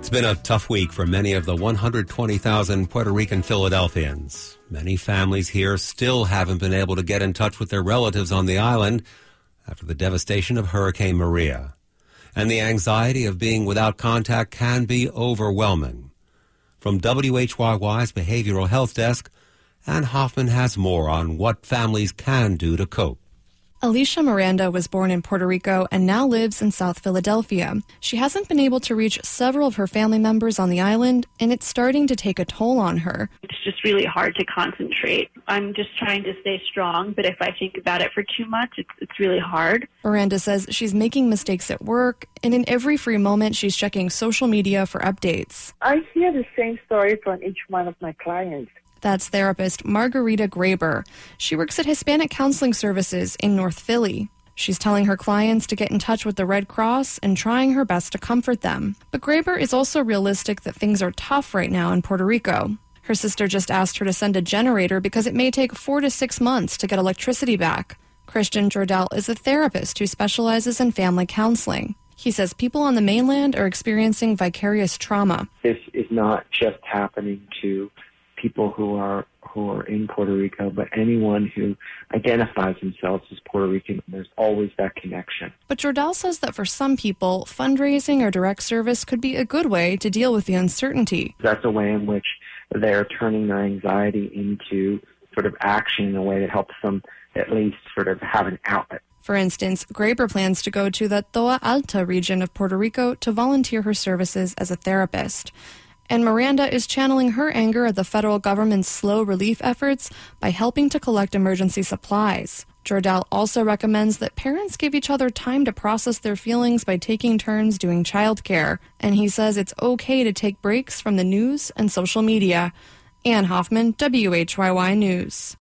It's been a tough week for many of the 120,000 Puerto Rican Philadelphians. Many families here still haven't been able to get in touch with their relatives on the island after the devastation of Hurricane Maria. And the anxiety of being without contact can be overwhelming. From WHYY's Behavioral Health Desk, Ann Hoffman has more on what families can do to cope. Alicia Miranda was born in Puerto Rico and now lives in South Philadelphia. She hasn't been able to reach several of her family members on the island, and it's starting to take a toll on her. It's just really hard to concentrate. I'm just trying to stay strong, but if I think about it for too much, it's really hard. Miranda says she's making mistakes at work, and in every free moment, she's checking social media for updates. I hear the same story from each one of my clients. That's therapist Margarita Graber. She works at Hispanic Counseling Services in North Philly. She's telling her clients to get in touch with the Red Cross and trying her best to comfort them. But Graber is also realistic that things are tough right now in Puerto Rico. Her sister just asked her to send a generator because it may take 4 to 6 months to get electricity back. Christian Jordal is a therapist who specializes in family counseling. He says people on the mainland are experiencing vicarious trauma. This is not just happening to people who are in Puerto Rico, but anyone who identifies themselves as Puerto Rican, there's always that connection. But Jordal says that for some people, fundraising or direct service could be a good way to deal with the uncertainty. That's a way in which they're turning their anxiety into sort of action in a way that helps them at least sort of have an outlet. For instance, Graber plans to go to the Toa Alta region of Puerto Rico to volunteer her services as a therapist. And Miranda is channeling her anger at the federal government's slow relief efforts by helping to collect emergency supplies. Jordal also recommends that parents give each other time to process their feelings by taking turns doing childcare. And he says it's okay to take breaks from the news and social media. Ann Hoffman, WHYY News.